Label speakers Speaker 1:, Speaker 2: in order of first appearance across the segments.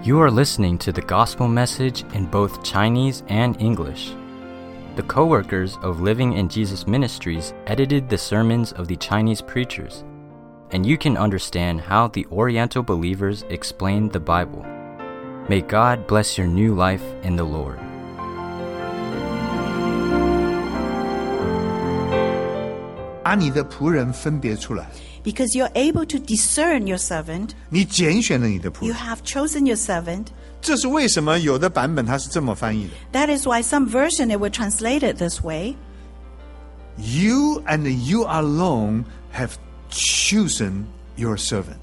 Speaker 1: You are listening to the gospel message in both Chinese and English. The co-workers of Living in Jesus Ministries edited the sermons of the Chinese preachers, and you can understand how the Oriental believers explained the Bible. May God bless your new life in the Lord.
Speaker 2: 把你的仆人分别出来，
Speaker 3: Because you're able to discern your servant,
Speaker 2: 你拣选了你的仆
Speaker 3: you
Speaker 2: 人。
Speaker 3: have chosen your servant.
Speaker 2: 这是为什么有的版本它是这么翻译的
Speaker 3: That is why some version it will translate it this way.
Speaker 2: You and you alone have chosen your servant.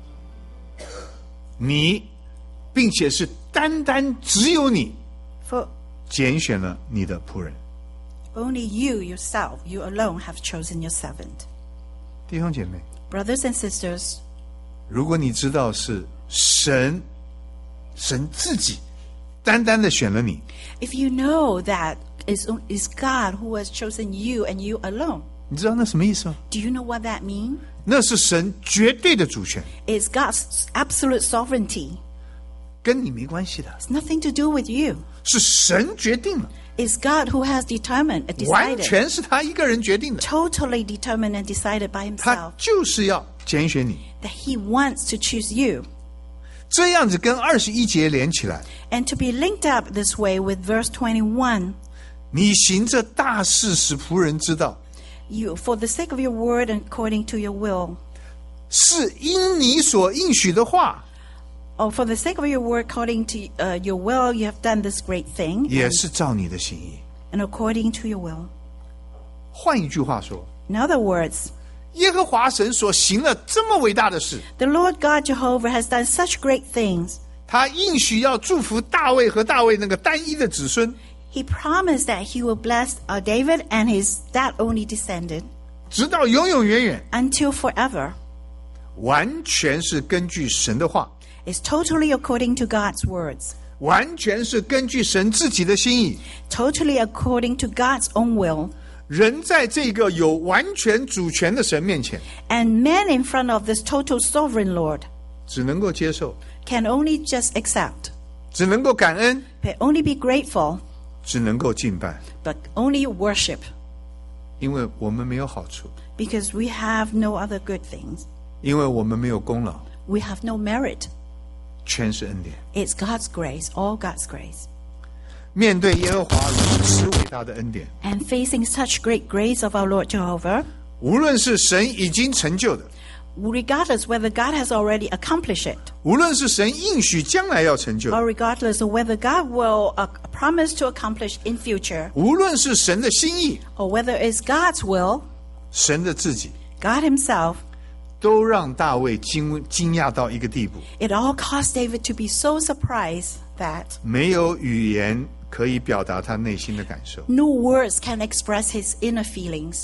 Speaker 2: 你并且是单单只有你
Speaker 3: For
Speaker 2: 拣选了你的仆人。
Speaker 3: only you yourself, you alone have chosen your servant.
Speaker 2: 弟兄姐妹，
Speaker 3: Brothers and sisters,
Speaker 2: 如果你知道是神自己单单的选了你，
Speaker 3: if you know that is God who has chosen you and you alone,
Speaker 2: 你知道那什么意思吗？
Speaker 3: do you know what that means?
Speaker 2: 那是神绝对的主权，
Speaker 3: It's God's absolute sovereignty.
Speaker 2: 跟你没关系的，
Speaker 3: It's nothing to do with you.
Speaker 2: 是神决定了，
Speaker 3: It's God who has determined,
Speaker 2: 完
Speaker 3: decided,
Speaker 2: 全是他一个人决定的，
Speaker 3: totally determined and decided by
Speaker 2: 他
Speaker 3: himself
Speaker 2: 就是要拣选你。
Speaker 3: that he wants to choose you.
Speaker 2: 这样子跟21节连起来，
Speaker 3: And to be linked up this way with verse 21,
Speaker 2: 你行这大事使仆人知道，
Speaker 3: you, for the sake of your word and according to your will,
Speaker 2: 是因你所应许的话，
Speaker 3: or for the sake of your word according to your will, you have done this great thing,
Speaker 2: 也是照你的心意。
Speaker 3: and according to your will.
Speaker 2: 换一句话说，
Speaker 3: In other words,
Speaker 2: 耶和华神所行了这么伟大的事，
Speaker 3: the Lord God Jehovah has done such great things.
Speaker 2: 他应许要祝福大卫和大卫那个单一的子孙，
Speaker 3: He promised that he will bless David and that only descendant
Speaker 2: 直到永永远远，
Speaker 3: until forever.
Speaker 2: 完全是根据神的话，
Speaker 3: It's totally according to God's words,
Speaker 2: 完全是根据神自己的心意。
Speaker 3: totally according to God's own will.
Speaker 2: 人在这个有完全主权的神面前，
Speaker 3: And men in front of this total sovereign Lord
Speaker 2: 只能够接受，
Speaker 3: can only just accept,
Speaker 2: 只能够感恩，
Speaker 3: but only be grateful,
Speaker 2: 只能够敬拜，
Speaker 3: but only worship,
Speaker 2: 因为我们没有好处，
Speaker 3: because we have no other good things.
Speaker 2: 因为我们没有功劳，
Speaker 3: We have no merit.
Speaker 2: 全是恩典。
Speaker 3: It's God's grace, all God's grace.
Speaker 2: 面对耶和华如此伟大的恩典，
Speaker 3: And facing such great grace of our Lord Jehovah,
Speaker 2: 无论是神已经成就的，
Speaker 3: regardless whether God has already accomplished it,
Speaker 2: 无论是神应许将来要成就的，
Speaker 3: or regardless of whether God will promise to accomplish in future,
Speaker 2: 无论是神的心意，
Speaker 3: or whether it's God's will,
Speaker 2: 神的自己，
Speaker 3: God himself,
Speaker 2: 都让大卫惊讶到一个地步，
Speaker 3: it all caused David to be so surprised that
Speaker 2: 没有语言可以表达他内心的感受。
Speaker 3: no words can express his inner feelings.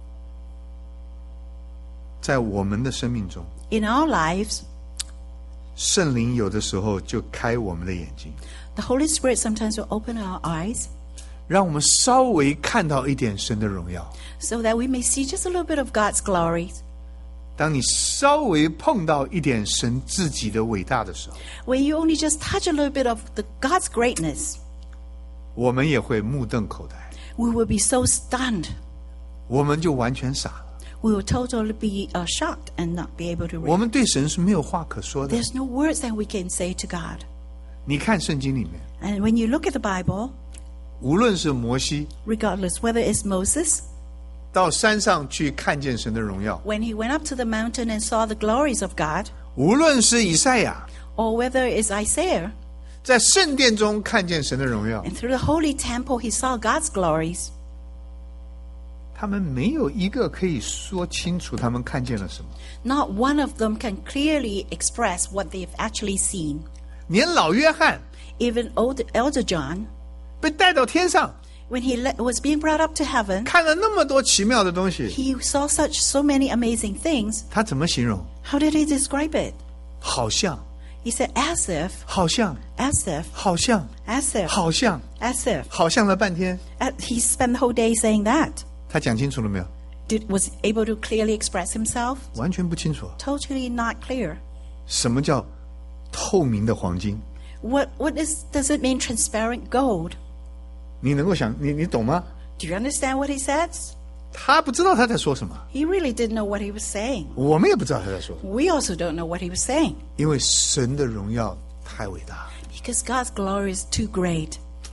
Speaker 2: 在我们的生命中，
Speaker 3: In our lives,
Speaker 2: 圣灵有的时候就开我们的眼睛，
Speaker 3: the Holy Spirit sometimes will open our eyes
Speaker 2: 让我们稍微看到一点神的荣耀。
Speaker 3: so that we may see just a little bit of God's glory.
Speaker 2: 当你稍微碰到一点神自己的伟大的时候，
Speaker 3: When you only just touch a little bit of God's greatness,
Speaker 2: 我们也会目瞪口呆，
Speaker 3: we will be so stunned.
Speaker 2: 我们就完全傻了。
Speaker 3: We will totally be shocked and not be able to
Speaker 2: 我
Speaker 3: read.
Speaker 2: 们对神是没有话可说的。
Speaker 3: There's no words that we can say to God.
Speaker 2: 你看圣经里面，
Speaker 3: And when you look at the Bible,
Speaker 2: 无论是摩西
Speaker 3: regardless whether it's Moses,
Speaker 2: 到山上去看见神的荣耀，
Speaker 3: when he went up to the mountain and saw the glories of God,
Speaker 2: 无论是以赛亚
Speaker 3: or whether it's Isaiah,
Speaker 2: 在圣殿中看见神的荣耀，
Speaker 3: and through the holy temple he saw God's glories,
Speaker 2: 他们没有一个可以说清楚他们看见了什么。
Speaker 3: not one of them can clearly express what they've actually seen.
Speaker 2: 连老约翰
Speaker 3: Even Elder John,
Speaker 2: 被带到天上，
Speaker 3: when he was being brought up to heaven,
Speaker 2: 看了那么多奇妙的东西，
Speaker 3: he saw so many amazing things.
Speaker 2: 他怎么形容？
Speaker 3: How did he describe it?
Speaker 2: 好像，
Speaker 3: He said, as if,
Speaker 2: 好像，
Speaker 3: as if,
Speaker 2: 好像，
Speaker 3: as if,
Speaker 2: 好像，
Speaker 3: as if.
Speaker 2: 好像了半天。
Speaker 3: He spent the whole day saying that.
Speaker 2: 他讲清楚了没有？
Speaker 3: Was able to clearly express himself?
Speaker 2: 完全不清楚。
Speaker 3: Totally not clear.
Speaker 2: 什么叫透明的黄金？
Speaker 3: What does it mean, transparent gold?
Speaker 2: 你能够想，你懂吗？
Speaker 3: Do you understand what he says?
Speaker 2: 他不知道他在说什么，
Speaker 3: He really didn't know what he was saying.
Speaker 2: 我们也不知道他在说什么，
Speaker 3: We also don't know what he was saying.
Speaker 2: 因为神的荣耀太伟大。
Speaker 3: Because God's glory is too great.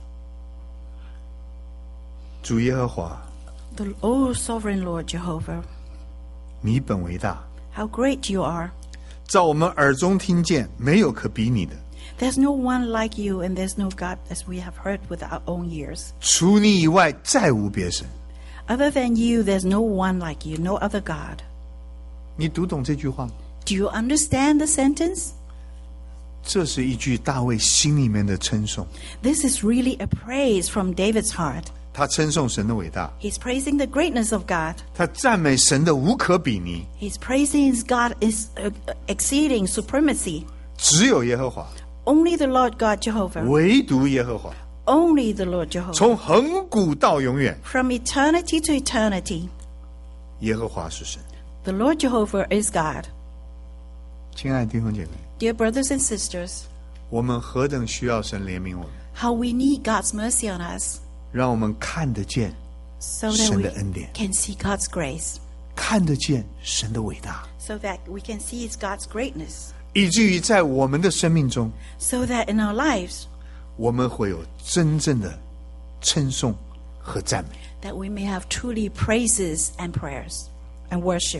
Speaker 2: 主耶和华，
Speaker 3: The sovereign Lord Jehovah,
Speaker 2: 你本为大，
Speaker 3: how great you are.
Speaker 2: 在我们耳中听见，没有可比拟的。
Speaker 3: There's no one like you, and there's no God as we have heard with our own ears.
Speaker 2: 除你以外，再无别神。
Speaker 3: Other than you, there's no one like you, no other God.
Speaker 2: 你读懂这句话吗？
Speaker 3: Do you understand the sentence?
Speaker 2: 这是一句大卫心里面的称颂，
Speaker 3: This is really a praise from David's heart.
Speaker 2: 他称颂神的伟大，
Speaker 3: He's praising the greatness of God.
Speaker 2: 他赞美神的无可比拟。
Speaker 3: He's praising his God is exceeding supremacy.
Speaker 2: 只有耶和华，
Speaker 3: Only the Lord God Jehovah.
Speaker 2: 唯独耶和华，
Speaker 3: Only the Lord Jehovah.
Speaker 2: 从亘古到永远，
Speaker 3: From eternity to eternity,
Speaker 2: 耶和华是神。
Speaker 3: the Lord Jehovah is God.
Speaker 2: 亲爱的弟兄姐妹，
Speaker 3: Dear brothers and sisters,
Speaker 2: 我们何等需要神怜悯我们，
Speaker 3: how we need God's mercy on us
Speaker 2: 让我们看得见
Speaker 3: so that
Speaker 2: 神
Speaker 3: we
Speaker 2: 的恩典，
Speaker 3: can see God's grace,
Speaker 2: 看得见神的伟大，
Speaker 3: so that we can see God's greatness,
Speaker 2: 以至于在我们的生命中，
Speaker 3: so that in our lives
Speaker 2: 我们会有真正的称颂和赞美。
Speaker 3: that we may have truly praises and prayers and worship.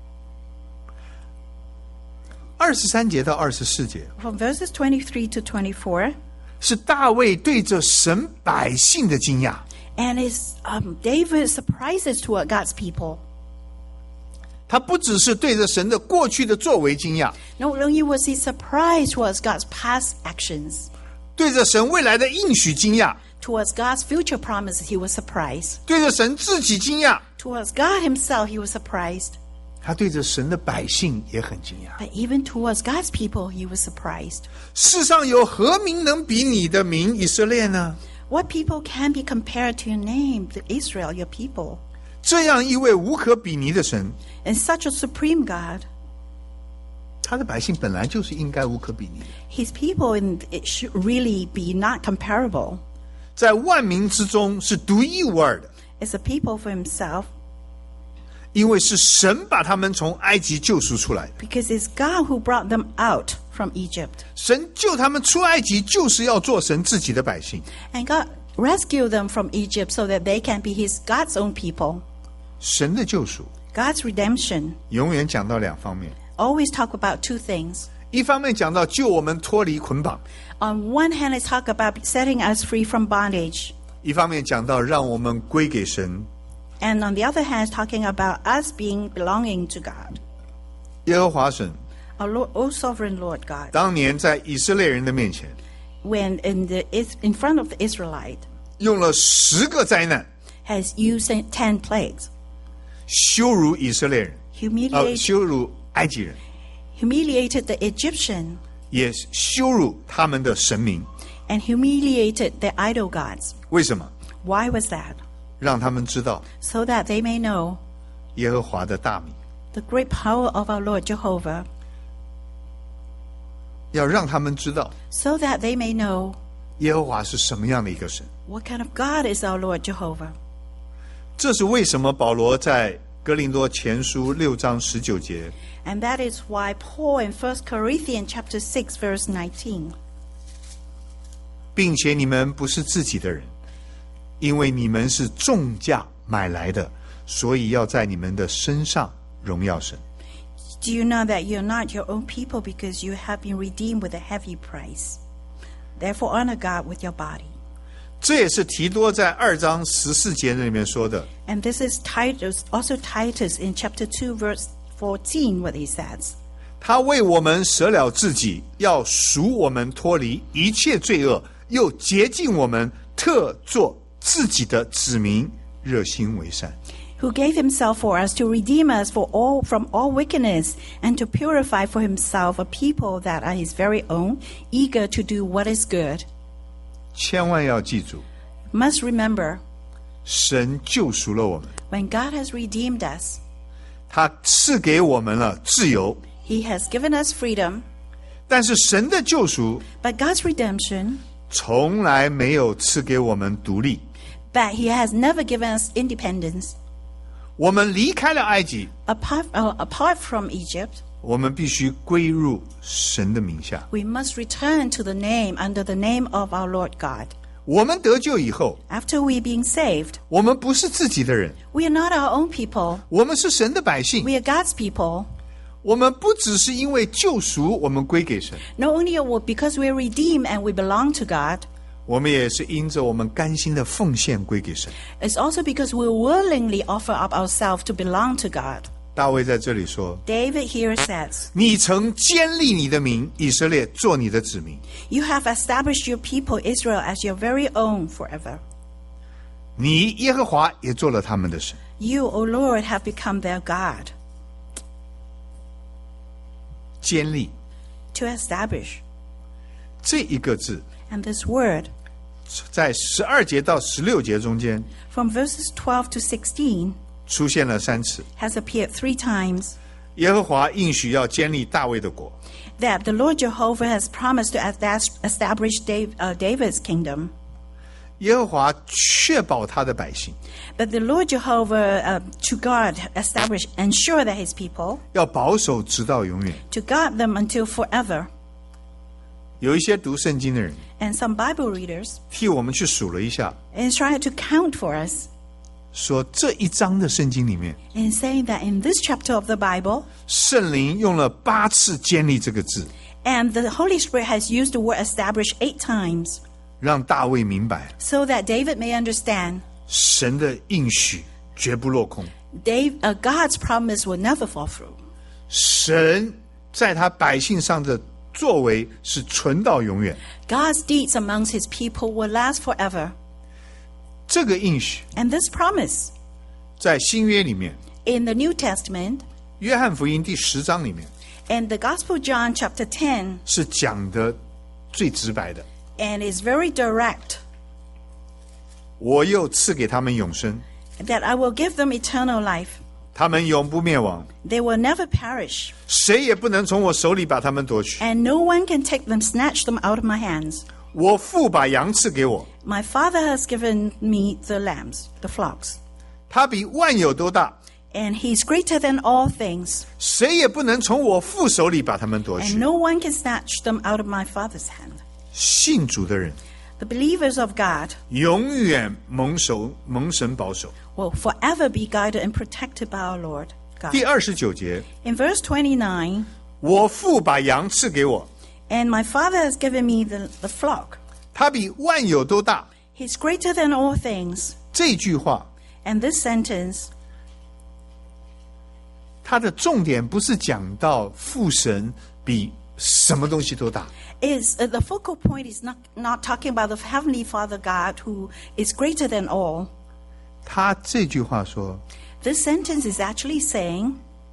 Speaker 2: 23节到24节
Speaker 3: From verses 23 to 24,
Speaker 2: 是大卫对着神百姓的惊讶，
Speaker 3: and it's David's surprises toward God's people.
Speaker 2: 他不只是对着神的过去的作为惊讶，
Speaker 3: Not only was he surprised towards God's past actions,
Speaker 2: 对着神未来的应许惊讶，
Speaker 3: towards God's future promises, he was surprised.
Speaker 2: 对着神自己惊讶，
Speaker 3: Towards God himself, he was surprised.
Speaker 2: 他对着神的百姓也很惊讶。
Speaker 3: But even towards God's people, he was surprised.
Speaker 2: 世上有何民能比你的名以色列呢？
Speaker 3: What people can be compared to your name, to Israel, your people?
Speaker 2: 这样一位无可比拟的神，
Speaker 3: And such a supreme God,
Speaker 2: 他的百姓本来就是应该无可比拟的，
Speaker 3: his people it should really be not comparable.
Speaker 2: 在万民之中是独一无二的，
Speaker 3: It's a people for himself
Speaker 2: 因为是神把他们从埃及救赎出来的。
Speaker 3: because it's God who brought them out from Egypt.
Speaker 2: 神救他们出埃及，就是要做神自己的百姓。
Speaker 3: And God rescued them from Egypt so that they can be God's own people.
Speaker 2: 神的救赎
Speaker 3: God's redemption
Speaker 2: 永远讲到两方面，
Speaker 3: always talk about two things.
Speaker 2: 一方面讲到救我们脱离捆绑，
Speaker 3: On one hand, it's talk about setting us free from bondage.
Speaker 2: 一方面讲到让我们归给神。
Speaker 3: And on the other hand, it's talking about us belonging to God.
Speaker 2: 耶和华神
Speaker 3: Our Lord, O sovereign Lord God,
Speaker 2: 当年在以色列人的面前
Speaker 3: when in front of the Israelite,
Speaker 2: 用了10个灾难
Speaker 3: has used 10 plagues,
Speaker 2: 羞辱以色列人， 羞辱埃及人，
Speaker 3: humiliated the Egyptian,
Speaker 2: 也羞辱他们的神明。
Speaker 3: and humiliated the idol gods.
Speaker 2: 为什么？
Speaker 3: Why was that?
Speaker 2: 让他们知道
Speaker 3: So that they may know
Speaker 2: 耶和华的大名，
Speaker 3: the great power of our Lord Jehovah,
Speaker 2: 要让他们知道
Speaker 3: so that they may know
Speaker 2: 耶和华是什么样的一个神。
Speaker 3: what kind of God is our Lord Jehovah.
Speaker 2: 这是为什么保罗在哥林多前书6章19节
Speaker 3: And that is why Paul in 1 Corinthians chapter 6 verse 19,
Speaker 2: 并且你们不是自己的人，因为你们是重价买来的，所以要在你们的身上荣耀神。
Speaker 3: do you know that you're not your own people because you have been redeemed with a heavy price? Therefore honor God with your body.
Speaker 2: 这也是提多在2章14节里面说的，
Speaker 3: And this is Titus, also Titus in chapter 2 verse 14 what he says.
Speaker 2: 他为我们舍了自己，要赎我们脱离一切罪恶，又洁净我们，特做自己的子民，热心为善。
Speaker 3: Who gave himself for us to redeem us from all wickedness and to purify for himself a people that are his very own, eager to do what is good.
Speaker 2: 千万要记住，
Speaker 3: Must remember,
Speaker 2: 神救赎了我们，
Speaker 3: when God has redeemed us,
Speaker 2: 他赐给我们了自由，
Speaker 3: he has given us freedom,
Speaker 2: 但是神的救赎
Speaker 3: But God's redemption,
Speaker 2: 从来没有赐给我们独立。
Speaker 3: but He has never given us independence.
Speaker 2: 我们离开了埃及，
Speaker 3: Apart from Egypt,
Speaker 2: 我们必须归入神的名下。
Speaker 3: we must return to the name under the name of our Lord God.
Speaker 2: 我们得救以后，
Speaker 3: After we being saved,
Speaker 2: 我们不是自己的人，
Speaker 3: we are not our own people.
Speaker 2: 我们是神的百姓。
Speaker 3: We are God's people.
Speaker 2: 我们不只是因为救赎我们归给神，
Speaker 3: Not only because we are redeemed and we belong to God,
Speaker 2: 我们也是因着我们甘心的奉献归给神。
Speaker 3: it's also because we willingly offer up ourselves to belong to God.
Speaker 2: 大卫在这里说，
Speaker 3: David here says,
Speaker 2: 你曾坚立你的名以色列做你的子民。
Speaker 3: You have established your people Israel as your very own forever.
Speaker 2: 你耶和华也做了他们的神。
Speaker 3: You, O Lord, have become their God.
Speaker 2: 坚立
Speaker 3: To establish.
Speaker 2: 这一个字
Speaker 3: And this word,
Speaker 2: 在12节到16节中间
Speaker 3: from verses 12 to 16,
Speaker 2: 出现了3次。
Speaker 3: has appeared 3 times.
Speaker 2: 耶和华应许要建立大卫的国，
Speaker 3: That the Lord Jehovah has promised to establish David's kingdom.
Speaker 2: 耶和华确保他的百姓，
Speaker 3: But the Lord Jehovah, to guard, establish, ensure that his people,
Speaker 2: 要保守直到永远。
Speaker 3: to guard them until forever.
Speaker 2: 有一些读圣经的人
Speaker 3: And some Bible readers
Speaker 2: 替我们去数了一下，
Speaker 3: is trying to count for us
Speaker 2: 说这一章的圣经里面，
Speaker 3: in saying that in this chapter of the Bible,
Speaker 2: 圣灵用了8次建立这个字，
Speaker 3: and the Holy Spirit has used the word establish 8 times,
Speaker 2: 让大卫明白
Speaker 3: so that David may understand
Speaker 2: 神的应许绝不落空，
Speaker 3: God's promise will never fall through.
Speaker 2: 神在他百姓上的作为是存到永远。
Speaker 3: God's deeds amongst his people will last forever.
Speaker 2: 这个应许
Speaker 3: And this promise
Speaker 2: 在新约里面，
Speaker 3: in the New Testament,
Speaker 2: 约翰福音第10章里面
Speaker 3: in the Gospel of John chapter 10,
Speaker 2: 是讲的最直白的。
Speaker 3: and is very direct,
Speaker 2: 我又赐给他们永生，
Speaker 3: that I will give them eternal life.
Speaker 2: 他们永不灭亡，
Speaker 3: They will never perish,
Speaker 2: 谁也不能从我手里把他们夺取。
Speaker 3: and no one can take them, snatch them out of my hands.
Speaker 2: 我父把羊赐给我，
Speaker 3: My Father has given me the lambs, the flocks,
Speaker 2: 他比万有都大，
Speaker 3: and he's greater than all things,
Speaker 2: 谁也不能从我父手里把他们夺
Speaker 3: and
Speaker 2: 取。
Speaker 3: no one can snatch them out of my Father's hand.
Speaker 2: 信主的人
Speaker 3: The believers of God
Speaker 2: 永远蒙神保守。
Speaker 3: will forever be guided and protected by our Lord God.
Speaker 2: 第29节，
Speaker 3: In verse 29,
Speaker 2: 我父把羊赐给我，
Speaker 3: and my Father has given me the flock.
Speaker 2: 他比万有都大。
Speaker 3: He's greater than all things.
Speaker 2: 这句话，
Speaker 3: And this sentence,
Speaker 2: 它的重点不是讲到父神比什么东西都大，
Speaker 3: is the focal point is not talking about the Heavenly Father God who is greater than all.
Speaker 2: 他这句话说，
Speaker 3: This sentence is actually saying,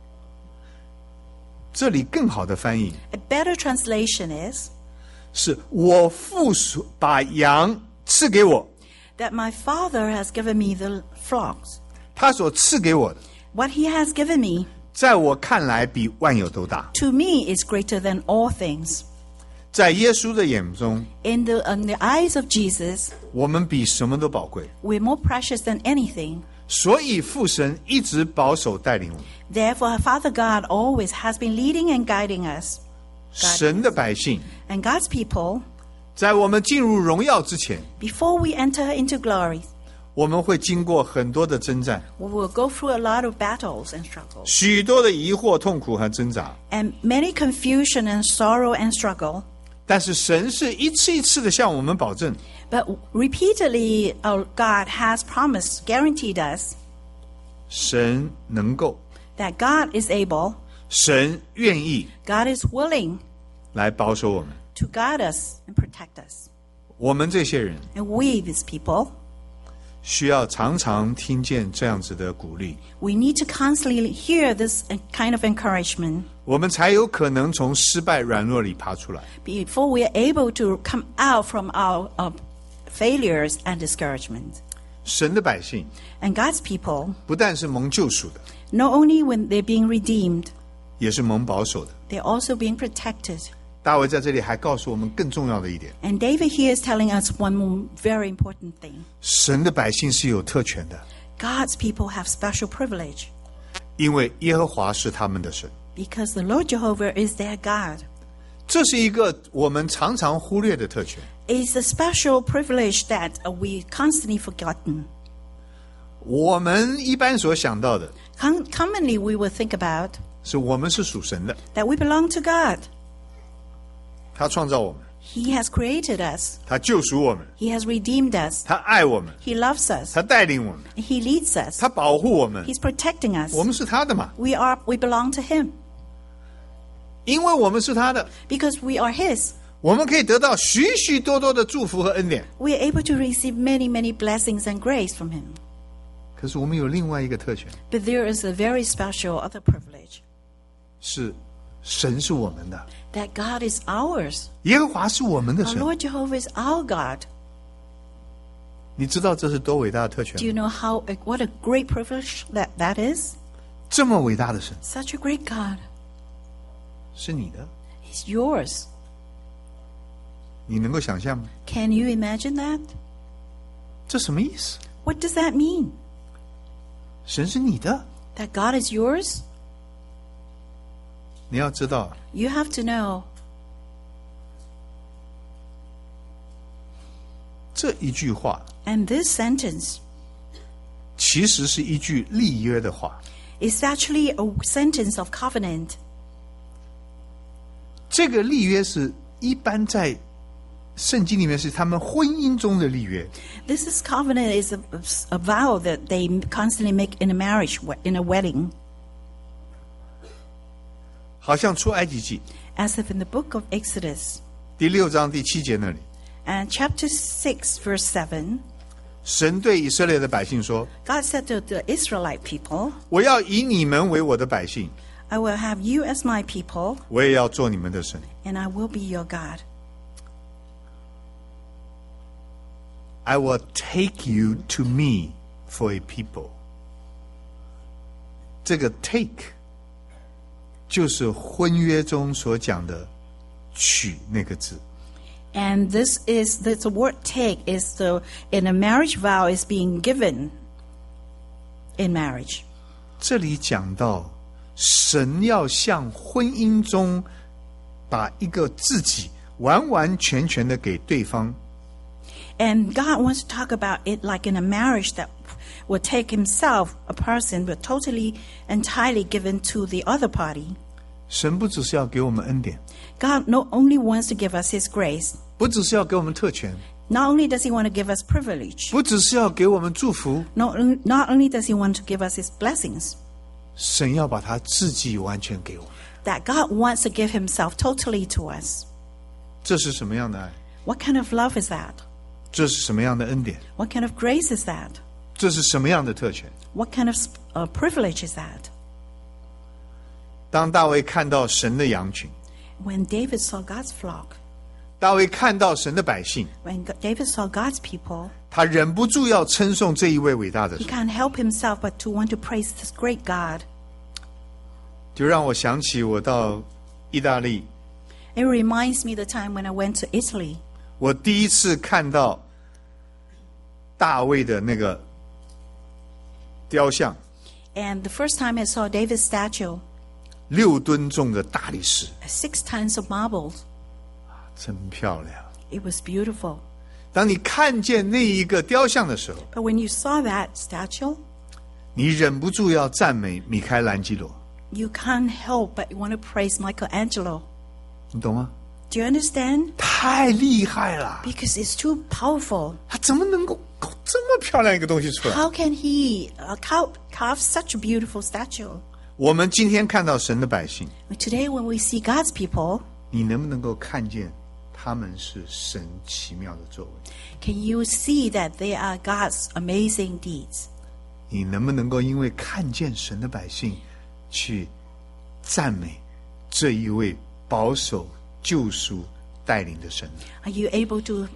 Speaker 2: 这里更好的翻译
Speaker 3: a better translation is,
Speaker 2: 是我父把羊赐给我，
Speaker 3: that my Father has given me the flocks.
Speaker 2: 他所赐给我的，
Speaker 3: What he has given me,
Speaker 2: 在我看来比万有都大。
Speaker 3: to me, is greater than all things.
Speaker 2: 在耶稣的眼中，
Speaker 3: In the eyes of Jesus,
Speaker 2: 我们比什么都宝贵，
Speaker 3: we're more precious than anything.
Speaker 2: 所以父神一直保守带领我们。
Speaker 3: Therefore, Father God always has been leading and guiding us.
Speaker 2: 神的百姓
Speaker 3: And God's people,
Speaker 2: 在我们进入荣耀之前，
Speaker 3: before we enter into glory,
Speaker 2: 我们会经过很多的征战，
Speaker 3: we will go through a lot of battles and struggles,
Speaker 2: 许多的疑惑、痛苦和挣扎。
Speaker 3: and many confusion and sorrow and struggle.
Speaker 2: 但是神是一次一次的向我们保证，
Speaker 3: But repeatedly, our God has promised, guaranteed us
Speaker 2: 神能够，
Speaker 3: that God is able,
Speaker 2: 神愿意
Speaker 3: God is willing
Speaker 2: 来保守我们。
Speaker 3: to guide us and protect us.
Speaker 2: 我们这些人
Speaker 3: And we, these people,
Speaker 2: 需要常常听见这样子的鼓励，
Speaker 3: we need to constantly hear this kind of encouragement
Speaker 2: 我们才有可能从失败软弱里爬出来。
Speaker 3: before we are able to come out from our failures and discouragement.
Speaker 2: 神的百姓
Speaker 3: And God's people,
Speaker 2: 不但是蒙救赎的，
Speaker 3: not only when they're being redeemed,
Speaker 2: 也是蒙保守的。
Speaker 3: they're also being protected.
Speaker 2: 大卫在这里还告诉我们更重要的一点，
Speaker 3: And David here is telling us one more very important thing.
Speaker 2: 神的百姓是有特权的，
Speaker 3: God's people have special privilege
Speaker 2: 因为耶和华是他们的神。
Speaker 3: because the Lord Jehovah is their God.
Speaker 2: 这是一个我们常常忽略的特权。
Speaker 3: It's a special privilege that we constantly forgotten.
Speaker 2: 我们一般所想到的
Speaker 3: Commonly, we will think about
Speaker 2: 是我们是属神的，
Speaker 3: that we belong to God.
Speaker 2: 他创造我们，
Speaker 3: He has created us.
Speaker 2: 他救赎我们，
Speaker 3: He has redeemed us.
Speaker 2: 他爱我们，
Speaker 3: He loves us.
Speaker 2: 他带领我们，
Speaker 3: He leads us.
Speaker 2: 他保护我们，
Speaker 3: He's protecting us.
Speaker 2: 我们是他的嘛。
Speaker 3: We belong to Him
Speaker 2: 因为我们是他的，
Speaker 3: because we are His.
Speaker 2: 我们可以得到许许多多的祝福和恩典。
Speaker 3: We are able to receive many, many blessings and grace from Him.
Speaker 2: 可是我们有另外一个特权，
Speaker 3: But there is a very special other privilege
Speaker 2: 是神是我们的，
Speaker 3: that God is ours.
Speaker 2: 耶和华是我们的
Speaker 3: Our
Speaker 2: 神。
Speaker 3: Lord Jehovah is our God.
Speaker 2: 你知道这是多伟大的特权
Speaker 3: Do you
Speaker 2: 吗？
Speaker 3: know what a great privilege that is?
Speaker 2: 这么伟大的神
Speaker 3: Such a great God.
Speaker 2: 是你的，
Speaker 3: He's yours.
Speaker 2: 你能够想象吗？
Speaker 3: Can you imagine that?
Speaker 2: 这什么意思？
Speaker 3: What does that mean?
Speaker 2: 神是你的，
Speaker 3: That God is yours?
Speaker 2: 你要知道，
Speaker 3: You have to know
Speaker 2: 这一句话
Speaker 3: and this sentence
Speaker 2: 其实是一句立约的话。
Speaker 3: is actually a sentence of covenant.
Speaker 2: 这个立约是一般在圣经里面是他们婚姻中的立约。
Speaker 3: This is covenant is a vow that they constantly make in a marriage, in a wedding.
Speaker 2: 好像出埃及记
Speaker 3: As if in the book of Exodus,
Speaker 2: 第6章第7节那里，
Speaker 3: and chapter 6, verse 7,
Speaker 2: 神对以色列的百姓说
Speaker 3: God said to the Israelite people,
Speaker 2: 我要以你们为我的百姓，
Speaker 3: I will have you as my people,
Speaker 2: 我也要做你们的神。
Speaker 3: and I will be your God.
Speaker 2: I will take you to me for a people。 这个 take 就是婚约中所讲的娶那个字。
Speaker 3: And this word take is in a marriage vow is being given in marriage.
Speaker 2: 这里讲到神要向婚姻中把一个自己完完全全的给对方。
Speaker 3: And God wants to talk about it like in a marriage that will take himself, a person, but totally, entirely given to the other party.
Speaker 2: 神不只是要给我们恩典，
Speaker 3: God not only wants to give us his grace,
Speaker 2: 不只是要给我们特权，
Speaker 3: not only does he want to give us privilege,
Speaker 2: 不只是要给我们祝福，
Speaker 3: not only does he want to give us his blessings,
Speaker 2: 神要把他自己完全给我们。
Speaker 3: that God wants to give himself totally to us.
Speaker 2: 这是什么样的爱？
Speaker 3: What kind of love is that?
Speaker 2: 这是什么样的恩典？
Speaker 3: What kind of grace is that?
Speaker 2: 这是什么样的特权？
Speaker 3: What kind of privilege is that?
Speaker 2: 当大卫看到神的羊群，
Speaker 3: When David saw God's flock,
Speaker 2: 大卫看到神的百姓，
Speaker 3: when David saw God's people,
Speaker 2: 他忍不住要称颂这一位伟大的
Speaker 3: he
Speaker 2: 神，
Speaker 3: can't help himself but to want to praise this great God.
Speaker 2: 就让我想起我到意大利，
Speaker 3: It reminds me the time when I went to Italy.
Speaker 2: 我第一次看到大卫的那个雕像，
Speaker 3: And the first time I saw David's statue,
Speaker 2: 6吨重的大理石，
Speaker 3: 6 tons of marbles.
Speaker 2: 真漂亮。
Speaker 3: It was beautiful.
Speaker 2: 当你看见那一个雕像的时候，
Speaker 3: But when you saw that statue,
Speaker 2: 你忍不住要赞美米开朗基罗，
Speaker 3: you can't help but want to praise Michelangelo.
Speaker 2: 你懂吗？
Speaker 3: Do you understand?
Speaker 2: 太厉害了！
Speaker 3: Because it's too powerful.
Speaker 2: 他怎么能够搞这么漂亮一个东西出来？
Speaker 3: How can he carve such a beautiful statue?
Speaker 2: 我们今天看到神的百姓，
Speaker 3: But today when we see God's people,
Speaker 2: 你能不能够看见他们是神奇妙的作为？
Speaker 3: can you see that they are God's amazing deeds?
Speaker 2: 你能不能够因为看见神的百姓，去赞美这一位保守、救赎、带领的神？
Speaker 3: Are you able to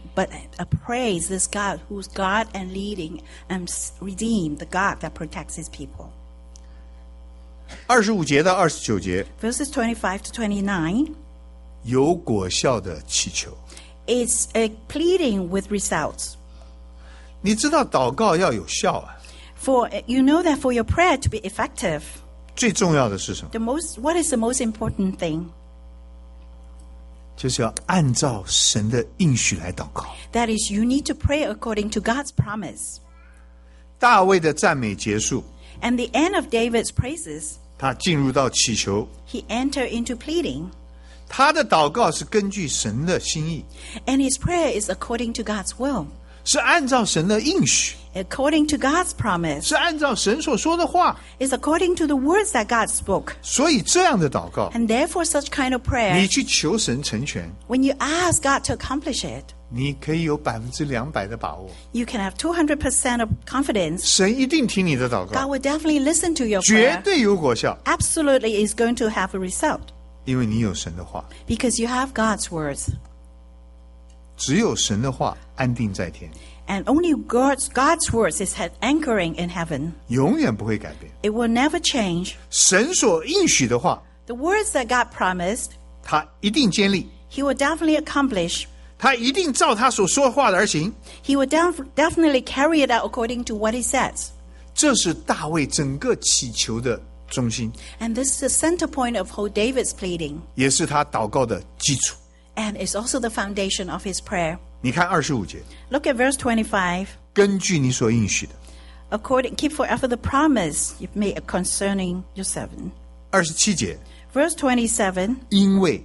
Speaker 3: praise this God who's God and leading and redeem the God that protects his people?
Speaker 2: 25节到29节，
Speaker 3: Verses 25 to 29,
Speaker 2: 有果效的祈求。
Speaker 3: It's a pleading with results.
Speaker 2: 你知道祷告要有效啊，
Speaker 3: For you know that for your prayer to be effective,
Speaker 2: 最重要的是什么？
Speaker 3: what is the most important thing?
Speaker 2: 就是要按照神的应许来祷告。
Speaker 3: That is, you need to pray according to God's promise.
Speaker 2: 大卫的赞美结束，
Speaker 3: And the end of David's praises,
Speaker 2: 他进入到祈求，
Speaker 3: he entered into pleading.
Speaker 2: 他的祷告是根据神的心意，
Speaker 3: And his prayer is according to God's will,
Speaker 2: 是按照神的应许，
Speaker 3: according to God's promise,
Speaker 2: 是按照神所说的话。
Speaker 3: is according to the words that God spoke.
Speaker 2: 所以这样的祷告，
Speaker 3: And therefore, such kind of
Speaker 2: 你
Speaker 3: prayer,
Speaker 2: 去求神成全，
Speaker 3: when you ask God to accomplish it,
Speaker 2: 你可以有200%的把握，
Speaker 3: you can have 200% of confidence.
Speaker 2: 神一定听你的祷
Speaker 3: God
Speaker 2: 告，
Speaker 3: will definitely listen to your
Speaker 2: 绝
Speaker 3: prayer.
Speaker 2: 对有果效，
Speaker 3: Absolutely is going to have a result
Speaker 2: 因为你有神的话。
Speaker 3: because you have God's words.
Speaker 2: 只有神的话安定在天，
Speaker 3: And only God's words is anchoring in heaven.
Speaker 2: 永远不会改变。
Speaker 3: It will never change.
Speaker 2: 神所应许的话，
Speaker 3: The words that God promised,
Speaker 2: 他一定坚立，
Speaker 3: He will definitely accomplish.
Speaker 2: 他一定照他所说话的而行。
Speaker 3: He will definitely carry it out according to what He says.
Speaker 2: 这是大卫整个祈求的中心，
Speaker 3: And this is the center point of whole David's pleading.
Speaker 2: 也是他祷告的基础。
Speaker 3: And it's also the foundation of his prayer.
Speaker 2: 你看25节，
Speaker 3: Look at verse 25.
Speaker 2: 根据你所应许的。
Speaker 3: Keep forever the promise you've made concerning your servant.
Speaker 2: 27节，
Speaker 3: Verse 27.
Speaker 2: 因为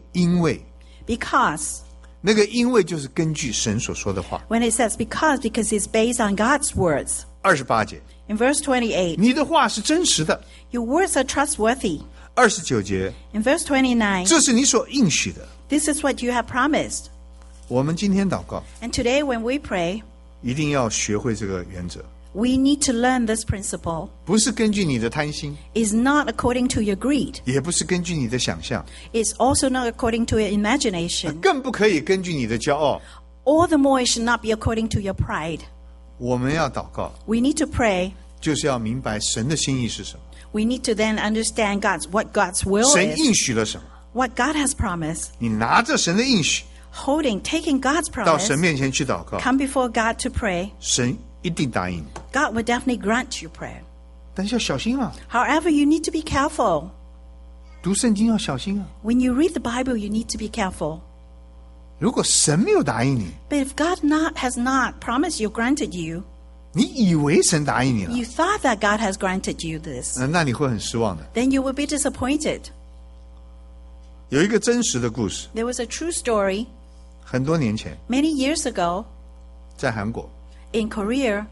Speaker 3: Because.
Speaker 2: 那个因为就是根据神所说的话。
Speaker 3: When it says because it's based on God's words.
Speaker 2: 28节，
Speaker 3: In verse 28.
Speaker 2: 你的话是真实的。
Speaker 3: Your words are trustworthy.
Speaker 2: 29节，
Speaker 3: In verse 29.
Speaker 2: 这是你所应许的。
Speaker 3: This is what you have promised.
Speaker 2: 我们今天祷告，
Speaker 3: And today when we pray,
Speaker 2: 一定要学会这个原则，
Speaker 3: we need to learn this principle.
Speaker 2: 不是根据你的贪心，
Speaker 3: It's not according to your greed.
Speaker 2: 也不是根据你的想象，
Speaker 3: It's also not according to your imagination.
Speaker 2: 更不可以根据你的骄傲。
Speaker 3: All the more it should not be according to your pride.
Speaker 2: 我们要祷告，
Speaker 3: We need to pray.
Speaker 2: 就是要明白神的心意是什么，
Speaker 3: We need to then understand what God's will
Speaker 2: 神
Speaker 3: is,
Speaker 2: 应许了什么。
Speaker 3: what God has promised.
Speaker 2: 你拿着神的应许
Speaker 3: Taking God's
Speaker 2: 到
Speaker 3: promise,
Speaker 2: 神面前去祷告，
Speaker 3: come before God to pray.
Speaker 2: 神一定答应你。
Speaker 3: God will definitely grant you prayer.
Speaker 2: 但是要小心啊，
Speaker 3: However, you need to be careful.
Speaker 2: 读圣经要小心啊。
Speaker 3: When you read the Bible, you need to be careful.
Speaker 2: 如果神没有答应你，
Speaker 3: But if God has not promised you, granted you,
Speaker 2: 你以为神答应你了，
Speaker 3: you thought that God has granted you this,
Speaker 2: 那你会很失望的。
Speaker 3: then you will be disappointed.
Speaker 2: 有一个真实的故事，
Speaker 3: There was a true story
Speaker 2: 很多年前
Speaker 3: many years ago
Speaker 2: 在韩国，
Speaker 3: in Korea.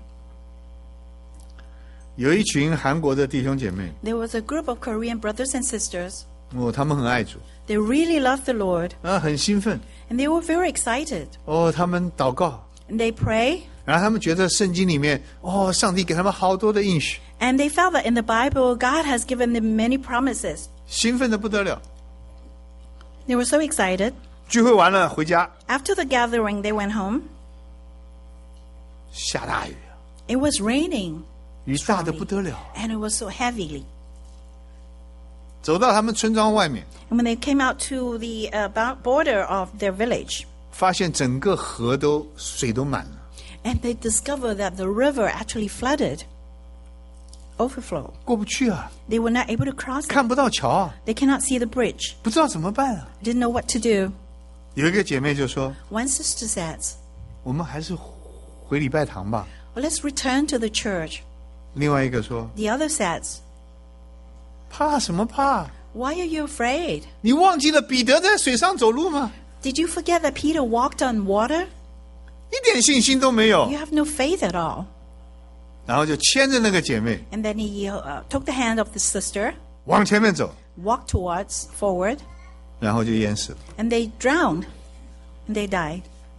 Speaker 2: 有一群韩国的弟兄姐妹，
Speaker 3: There was a group of Korean brothers and sisters.
Speaker 2: 他们很爱主，
Speaker 3: They really loved the Lord,
Speaker 2: 很兴奋。
Speaker 3: and they were very excited.
Speaker 2: 他们祷告，
Speaker 3: And they pray,
Speaker 2: 然后他们觉得圣经里面，上帝给他们好多的应许，
Speaker 3: and they felt that in the Bible, God has given them many promises.
Speaker 2: 兴奋的不得了。
Speaker 3: They were so excited.
Speaker 2: 聚会完了回家，
Speaker 3: After the gathering, they went home.
Speaker 2: 下大雨，
Speaker 3: It was raining,
Speaker 2: 雨大的不得了。
Speaker 3: and it was so heavily.
Speaker 2: 走到他们村庄外面，
Speaker 3: And when they came out to the border of their village,
Speaker 2: 发现整个河水都满了，
Speaker 3: and they discovered that the river actually flooded, overflow.
Speaker 2: 过不去啊，
Speaker 3: They were not able to cross it.
Speaker 2: 看不到桥啊，
Speaker 3: They cannot see the bridge.
Speaker 2: 不知道怎么办啊。
Speaker 3: Didn't know what to do.
Speaker 2: 有一个姐妹就说
Speaker 3: One sister says,
Speaker 2: 我们还是回礼拜堂吧。
Speaker 3: well, let's return to the church.
Speaker 2: 另外一个说
Speaker 3: The other says,
Speaker 2: 怕什么怕？
Speaker 3: why are you afraid?
Speaker 2: 你忘记了彼得在水上走路吗？
Speaker 3: Did you forget that Peter walked on water?
Speaker 2: 一点信心都没有
Speaker 3: You。have no faith at all.
Speaker 2: 然后就牵着那个姐妹
Speaker 3: And then he took the hand of the sister,
Speaker 2: 往前面走，
Speaker 3: walked forward,
Speaker 2: 然后就淹死了。
Speaker 3: and they drowned, and they died.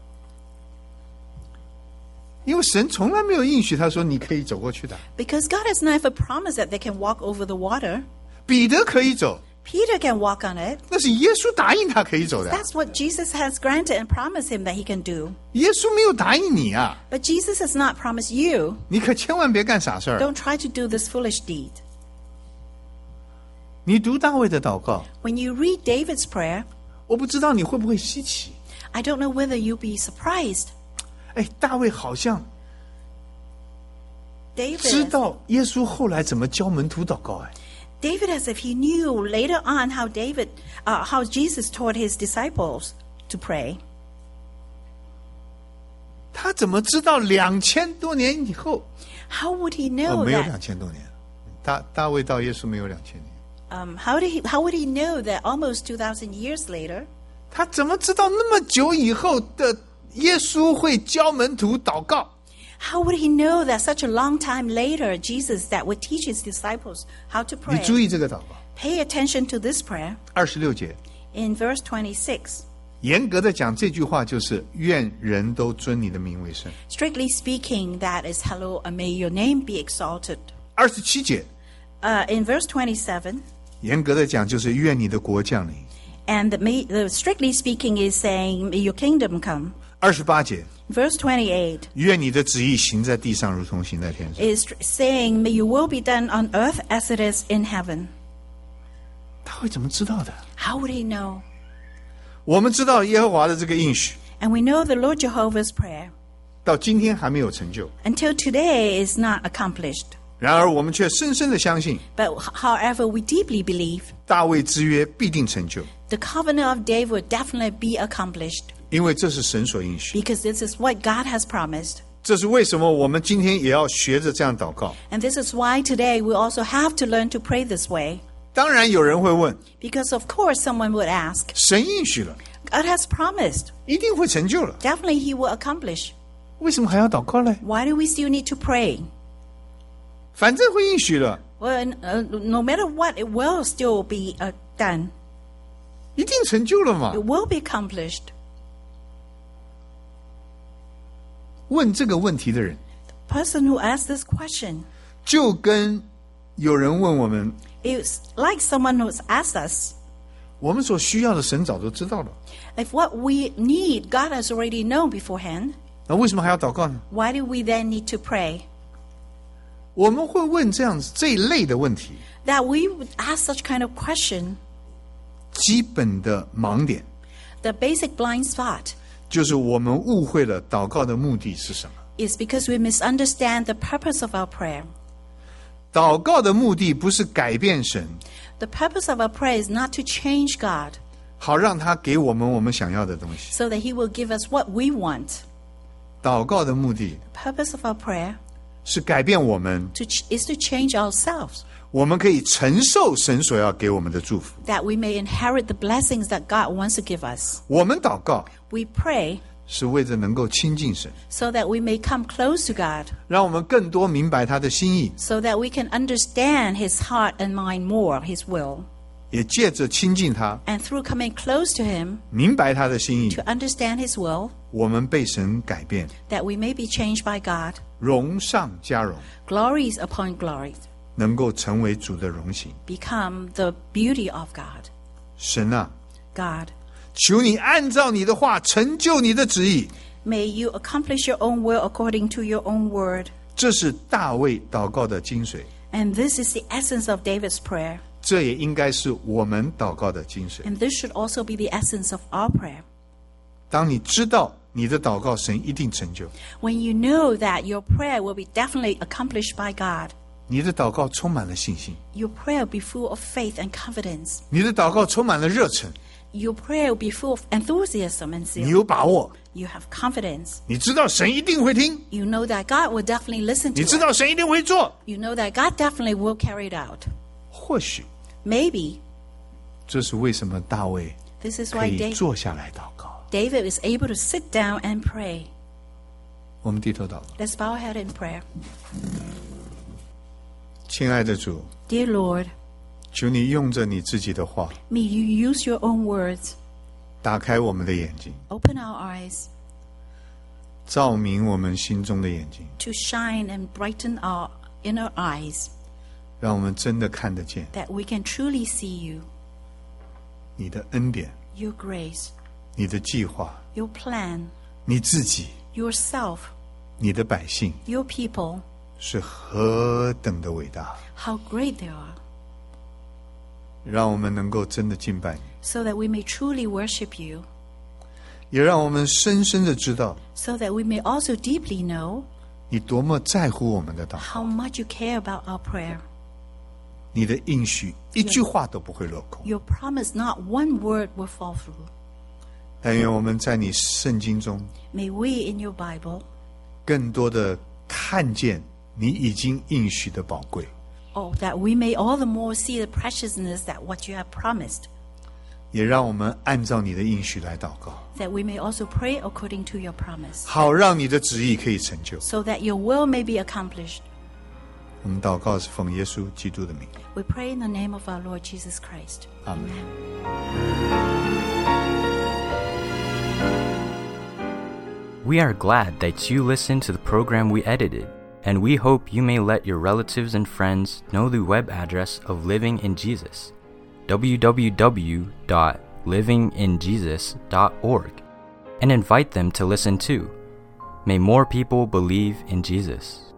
Speaker 2: 因为神从来没有应许他说你可以走过去的。
Speaker 3: Because God has never promised that they can walk over the water.
Speaker 2: 彼得可以走，
Speaker 3: Peter can walk on it.
Speaker 2: 那是耶稣答应他可以走的。
Speaker 3: That's what Jesus has granted and promised him that he can do.
Speaker 2: 耶稣没有答应你啊，
Speaker 3: But Jesus has not promised you.
Speaker 2: 你可千万别干傻事儿。
Speaker 3: Don't try to do this foolish deed.
Speaker 2: 你读大卫的祷告，
Speaker 3: When you read David's prayer,
Speaker 2: 我不知道你会不会稀奇。
Speaker 3: I don't know whether you'll be surprised.
Speaker 2: 大卫好像
Speaker 3: David,
Speaker 2: 知道耶稣后来怎么教门徒祷告。
Speaker 3: David as if he knew later on how Jesus taught his disciples to pray.
Speaker 2: 他怎么知道2000多年以后？
Speaker 3: How would he know
Speaker 2: 没有
Speaker 3: that?
Speaker 2: 2000多年，大卫到耶稣没有2000年。
Speaker 3: How would he know that almost 2,000 years later?
Speaker 2: 他怎么知道那么久以后的耶稣会教门徒祷告？
Speaker 3: How would he know that such a long time later, Jesus that would teach his disciples how to
Speaker 2: 你
Speaker 3: pray?
Speaker 2: 注意这个祷告。
Speaker 3: Pay attention to this prayer
Speaker 2: 26节，
Speaker 3: in verse 26.
Speaker 2: 严格的讲，这句话就是愿人都尊你的名为圣。
Speaker 3: Strictly speaking, that is, hello, may your name be exalted.
Speaker 2: 27节，
Speaker 3: In verse 27,
Speaker 2: 严格的讲就是愿你的国降临。
Speaker 3: and strictly speaking is saying, may your kingdom come.
Speaker 2: 28节，
Speaker 3: Verse 28
Speaker 2: 愿你的旨意行在地上，如同行在天上。
Speaker 3: is saying, may your will be done on earth as it is in heaven.
Speaker 2: 他会怎么知道的？
Speaker 3: How would he know?
Speaker 2: 我们知道耶和华的这个应许，
Speaker 3: And we know the Lord Jehovah's prayer
Speaker 2: 到今天还没有成就。
Speaker 3: until today is not accomplished.
Speaker 2: 然而我们却深深的相信，
Speaker 3: But however, we deeply believe
Speaker 2: 大卫之约必定成就，
Speaker 3: the covenant of David will definitely be accomplished
Speaker 2: 因为这是神所应许。
Speaker 3: because this is what God has promised.
Speaker 2: 这是为什么我们今天也要学着这样祷告。
Speaker 3: And this is why today we also have to learn to pray this way.
Speaker 2: 当然有人会问，
Speaker 3: Because of course someone would ask,
Speaker 2: 神应许了，
Speaker 3: God has promised.
Speaker 2: 一定会成就了，
Speaker 3: Definitely he will accomplish.
Speaker 2: 为什么还要祷告呢？
Speaker 3: Why do we still need to pray?
Speaker 2: 反正会应许了，
Speaker 3: Well, no matter what, it will still be done.
Speaker 2: 一定成就了嘛
Speaker 3: It。will be accomplished.
Speaker 2: 问这个问题的人，
Speaker 3: The person who asked this question
Speaker 2: 就跟有人问我们，
Speaker 3: is like someone who's asked us,
Speaker 2: 我们所需要的神早就知道了，
Speaker 3: if what we need, God has already known beforehand,
Speaker 2: 那为什么还要祷告呢？
Speaker 3: why do we then need to pray?
Speaker 2: 我们会问这样子这一类的问题，
Speaker 3: That we would ask such kind of question,
Speaker 2: 基本的盲点
Speaker 3: the basic blind spot
Speaker 2: 就是我们误会了祷告的目的是什么。
Speaker 3: is because we misunderstand the purpose of our prayer.
Speaker 2: 祷告的目的不是改变神，
Speaker 3: The purpose of our prayer is not to change God
Speaker 2: 好让他给我们我们想要的东西。
Speaker 3: so that he will give us what we want.
Speaker 2: 祷告的目的
Speaker 3: The purpose of our prayer
Speaker 2: 是改变我们，
Speaker 3: is to change ourselves,
Speaker 2: 我们可以承受神所要给我们的祝福。
Speaker 3: that we may inherit the blessings that God wants to give us.
Speaker 2: 我们祷告
Speaker 3: We pray
Speaker 2: 是为着能够亲近神，
Speaker 3: so that we may come close to God,
Speaker 2: 让我们更多明白他的心意，
Speaker 3: so that we can understand his heart and mind more, his will.
Speaker 2: 也借着亲近他，
Speaker 3: And through coming close to him
Speaker 2: 明白他的心意
Speaker 3: to，understand his will,
Speaker 2: 我们被神改变，
Speaker 3: that we may be changed by God,
Speaker 2: 荣上加荣，
Speaker 3: glories upon glories,
Speaker 2: 能够成为主的荣行。
Speaker 3: become the beauty of God.
Speaker 2: 神啊，
Speaker 3: God,
Speaker 2: 求你按照你的话成就你的旨意。
Speaker 3: may you accomplish your own will according to your own word.
Speaker 2: 这是大卫祷告的精髓，
Speaker 3: And this is the essence of David's prayer.
Speaker 2: 这也应该是我们祷告的精髓。
Speaker 3: And this should also be the essence of our prayer.
Speaker 2: 当你知道你的祷告神一定成就，
Speaker 3: When you know that your prayer will be definitely accomplished by God,
Speaker 2: 你的祷告充满了信心，
Speaker 3: your prayer will be full of faith and confidence.
Speaker 2: 你的祷告充满了热忱，
Speaker 3: Your prayer will be full of enthusiasm and
Speaker 2: 你
Speaker 3: zeal.
Speaker 2: 有把握，
Speaker 3: You have confidence.
Speaker 2: 你知道神一定会听，
Speaker 3: You know that God will definitely listen
Speaker 2: 你
Speaker 3: to
Speaker 2: 知
Speaker 3: it.
Speaker 2: 道神一定会做。
Speaker 3: You know that God definitely will carry it out.
Speaker 2: 或许
Speaker 3: Maybe
Speaker 2: 这是为什么大卫
Speaker 3: this is
Speaker 2: 可
Speaker 3: why
Speaker 2: 以坐下来祷告。
Speaker 3: David is able to sit down and pray.
Speaker 2: 我们低头祷告，
Speaker 3: Let's bow our head in prayer.
Speaker 2: 亲爱的主，
Speaker 3: Dear Lord,
Speaker 2: 求你用着你自己的话，
Speaker 3: may you use your own words.
Speaker 2: 打开我们的眼睛，
Speaker 3: Open our eyes
Speaker 2: 照明我们心中的眼睛，
Speaker 3: to shine and brighten our inner eyes,
Speaker 2: 让我们真的看得见
Speaker 3: that we can truly see you,
Speaker 2: 你的恩典、
Speaker 3: your grace,
Speaker 2: 你的计划、
Speaker 3: your plan,
Speaker 2: 你自己、
Speaker 3: yourself,
Speaker 2: 你的百姓
Speaker 3: your people,
Speaker 2: 是何等的伟大，
Speaker 3: how great they are,
Speaker 2: 让我们能够真的敬拜你，
Speaker 3: so that we may truly worship you,
Speaker 2: 也让我们深深的知道
Speaker 3: so that we may also deeply know
Speaker 2: 你多么在乎我们的祷告，
Speaker 3: how much you care about our prayer.
Speaker 2: 你的应许一句话都不会落空。
Speaker 3: Your promise, not one word will fall through.
Speaker 2: 但愿我们在你圣经中
Speaker 3: May we in your Bible,
Speaker 2: 更多的看见你已经应许的宝贵，
Speaker 3: that we may all the more see the preciousness that what you have promised,
Speaker 2: 也让我们按照你的应许来祷告，
Speaker 3: that we may also pray according to your promise,
Speaker 2: 好让你的旨意可以成就。
Speaker 3: so that your will may be accomplished.
Speaker 2: 我们祷告是奉耶稣基督的名，
Speaker 3: We pray in the name of our Lord Jesus Christ.
Speaker 2: 阿门。
Speaker 1: We are glad that you listened to the program we edited, and we hope you may let your relatives and friends know the web address of Living in Jesus, www.livinginjesus.org, and invite them to listen too. May more people believe in Jesus.